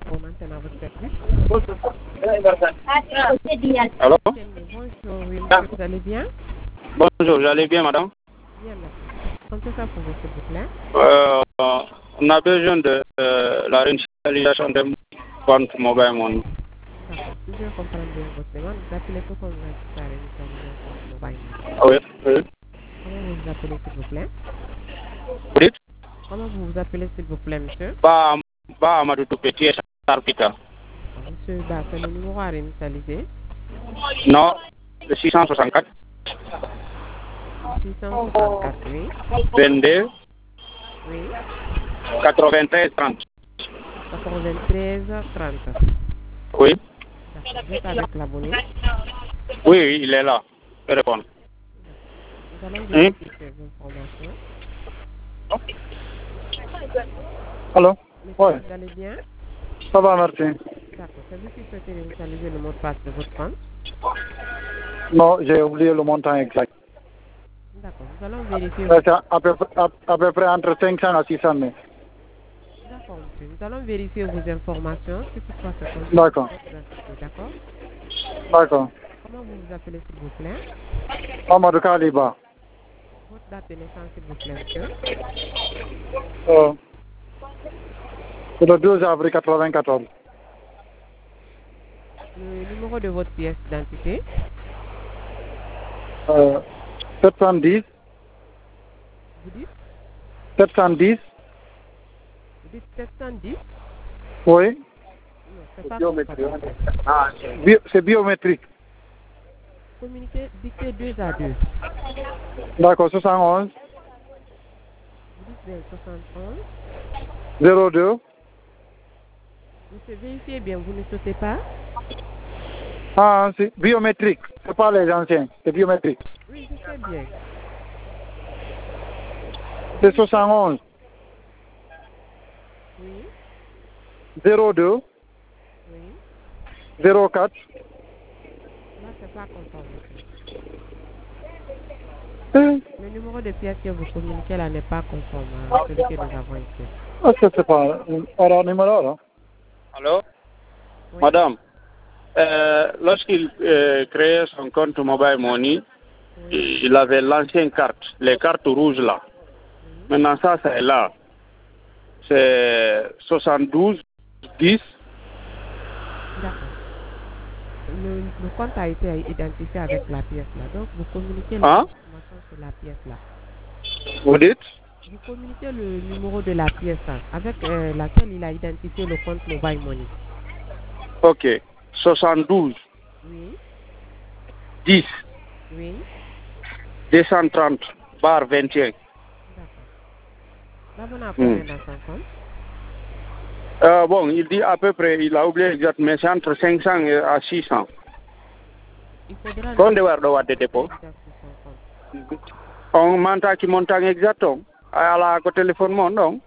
pour maintenant votre service. Allô? Bonjour, oui, monsieur, vous allez bien? Bonjour, j'allais bien, madame. Bien, merci. Comptez ça pour vous, s'il vous plaît. On a besoin de la réinitialisation de compte mobile money. D'accord. Si je comprends bien votre demande, vous appelez pour qu'on vous la réinitialisation de compte mobile money. Oui, oui. Comment vous vous appelez, s'il vous plaît? Vous dites? Comment vous vous appelez, s'il vous plaît, monsieur? Ba Amadou Petit Sarpita. Monsieur Ba, c'est le numéro à réinitialiser. Non, le 664 664, oui. 22 Oui. 93 30. 93 30. Oui. D'accord. Vous êtes avec l'abonné. Oui, il est là. Je réponds. Nous allons Hein? vérifier vos informations. Allô? Monsieur, Oui, vous allez bien? ça va, merci. D'accord. C'est vous qui souhaitez réinitialiser le mot de passe de votre compte? Non, j'ai oublié le montant exact. D'accord. Nous allons vérifier. C'est à peu près entre 500 à 600 000. D'accord, monsieur. Nous allons vérifier vos informations. Si toutefois c'est comme ça, D'accord. d'accord. D'accord. Comment vous vous appelez, s'il vous plaît? Amadou Kaliba. Votre date de naissance, s'il vous plaît, monsieur. C'est le 12 avril 94. Le numéro de votre pièce d'identité. 710. Vous dites? 710. Vous dites 710? Oui. Non, c'est pas comme ça. C'est biométrique. Communiquer, dictez 2 à 2. D'accord, 71. Vous dites bien 71. 02. Monsieur, vérifiez bien, vous ne sautez pas? Ah, c'est biométrique. C'est pas les anciens, c'est biométrique. Oui, je sais bien. C'est 71. Oui, 02. oui. 04. Là, c'est pas conforme, monsieur. Hein? Le numéro de pièce que vous communiquez là n'est pas conforme à celui que nous avons ici. Ah, c'est pas un numéro, là. Allô? Oui. Madame, lorsqu'il créait son compte mobile money, Oui. il avait l'ancienne carte, les cartes rouges là. Maintenant, ça, c'est là. C'est 72 10. D'accord. Le compte a été identifié avec la pièce là. Donc, vous communiquez Hein? l'information sur la pièce là. Vous dites? Vous communiquez le numéro de la pièce là, avec laquelle il a identifié le compte mobile money. Ok. 72 Oui. 10 Oui. 230 bar 21. D'accord. L'abonné a combien dans son compte? Bon, il dit à peu près, il a oublié exact, mais c'est entre 500 et à 600. Il faudra Quand de voir de dépôt? exact sur son compte. On monta qui montant exact, à la côté téléphone mon non?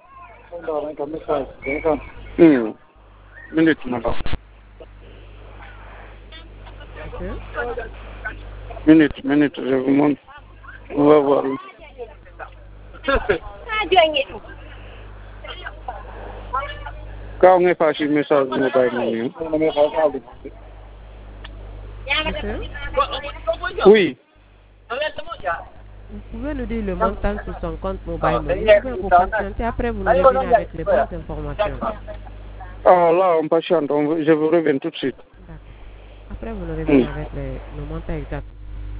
Minute, madame. Monsieur? Minute, je vous montre. On va voir. Quand on est passé le message mobile money. Monsieur? Oui. Vous pouvez nous dire le montant sur son compte mobile money. Vous pouvez vous patienter. Après, vous nous revenez avec les bonnes informations. Ah là, on patiente. Je vous reviens tout de suite. D'accord. Après, vous nous revenez avec le montant exact.